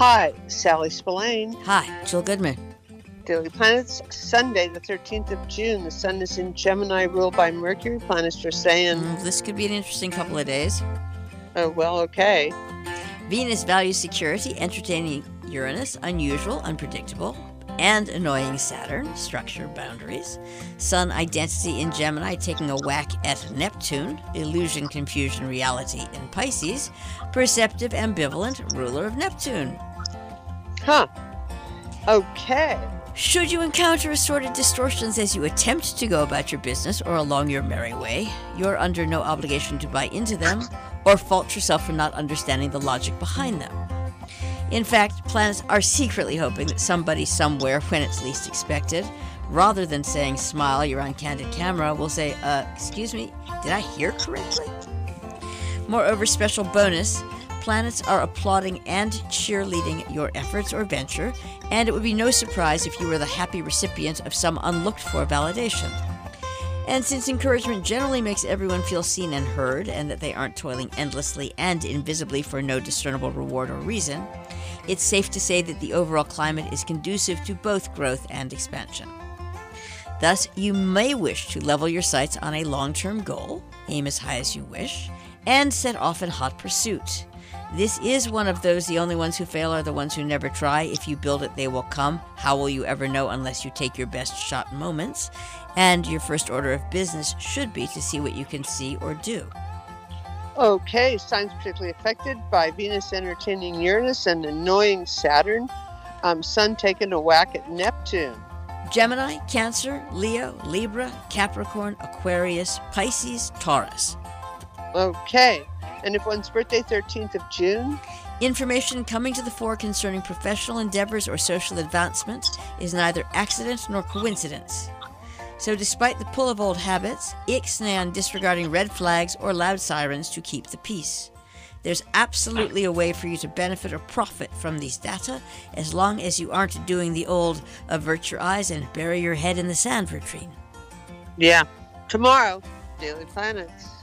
Hi, Sally Spillane. Hi, Jill Goodman. Daily Planets, Sunday, the 13th of June. The sun is in Gemini, ruled by Mercury. Planets are saying, This could be an interesting couple of days. oh, well, okay. Venus values security, entertaining Uranus, unusual, unpredictable, and annoying Saturn, structure, boundaries. Sun identity in Gemini, taking a whack at Neptune, illusion, confusion, reality in Pisces, perceptive, ambivalent, ruler of Neptune. Huh. Okay. Should you encounter assorted distortions as you attempt to go about your business or along your merry way, you're under no obligation to buy into them or fault yourself for not understanding the logic behind them. In fact, planets are secretly hoping that somebody somewhere, when it's least expected, rather than saying, smile, you're on candid camera, will say, excuse me, did I hear correctly? Moreover, special bonus, planets are applauding and cheerleading your efforts or venture, and it would be no surprise if you were the happy recipient of some unlooked-for validation. And since encouragement generally makes everyone feel seen and heard, and that they aren't toiling endlessly and invisibly for no discernible reward or reason, it's safe to say that the overall climate is conducive to both growth and expansion. Thus, you may wish to level your sights on a long-term goal, aim as high as you wish, and set off in hot pursuit. This is one of those the only ones who fail are the ones who never try. If you build it, they will come. How will you ever know unless you take your best shot moments? And your first order of business should be to see what you can see or do. Okay, signs particularly affected by Venus entertaining Uranus and annoying Saturn. Sun taking a whack at Neptune. Gemini, Cancer, Leo, Libra, Capricorn, Aquarius, Pisces, Taurus. Okay, and if one's birthday, 13th of June? Information coming to the fore concerning professional endeavors or social advancement is neither accident nor coincidence. So despite the pull of old habits, ixnay on disregarding red flags or loud sirens to keep the peace. There's absolutely a way for you to benefit or profit from these data, as long as you aren't doing the old avert your eyes and bury your head in the sand routine. Yeah. Tomorrow, Daily Planets.